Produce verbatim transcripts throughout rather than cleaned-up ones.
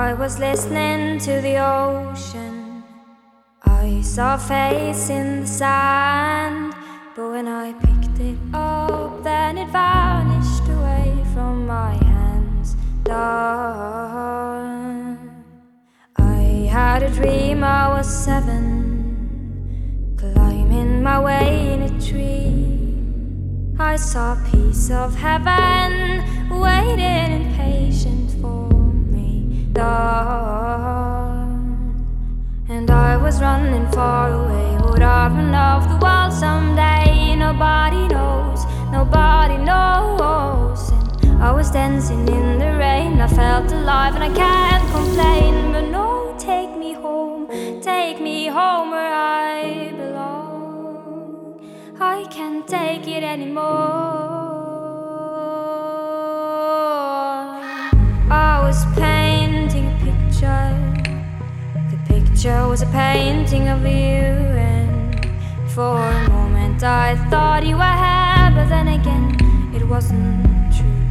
I was listening to the ocean. I saw a face in the sand, but when I picked it up, then it vanished away from my hands. Done. I had a dream I was seven, climbing my way in a tree. I saw a piece of heaven waiting impatient for me. Done. And I was running far away. Would I run off the wall someday? Nobody knows, nobody knows. And I was dancing in the rain. I felt alive and I can't complain. But no, take me home, take me home where I belong. I can't take it anymore. I was painting a picture. The picture was a painting of you, and for a moment I thought you were here, but then again it wasn't true.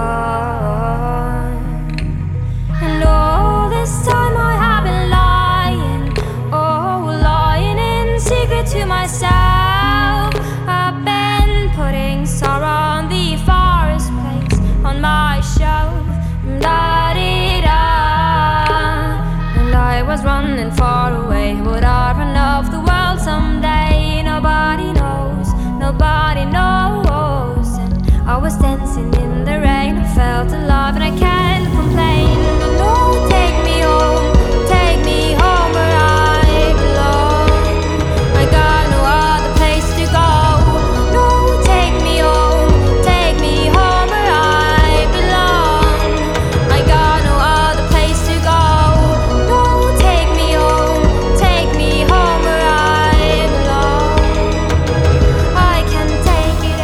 Done. And all this time I have been lying, oh, lying in secret to myself. I've been putting sorrow on the forest place on my shelf. Da-dee-da. And I was running far away. Would I run off the world someday? Nobody knows, nobody knows. And I was dancing in the rain. I felt alive and I can't complain. But no, take me home, take me home where I belong. I got no other place to go. No, take me home, take me home where I belong. I got no other place to go. No, take me home, take me home where I belong. I can't take it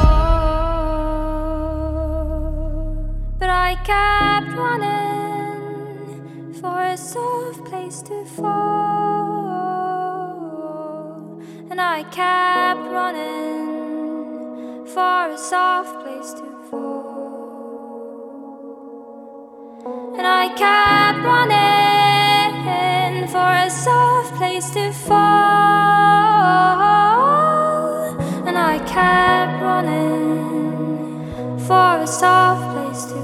anymore. But I kept running for a soft place to fall. And I kept running for a soft place to fall. And I kept running for a soft place to fall. And I kept running for a soft place to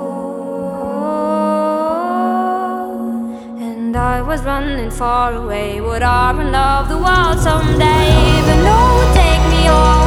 fall. And I was running far away. Would I run off the world someday? But no, take me home.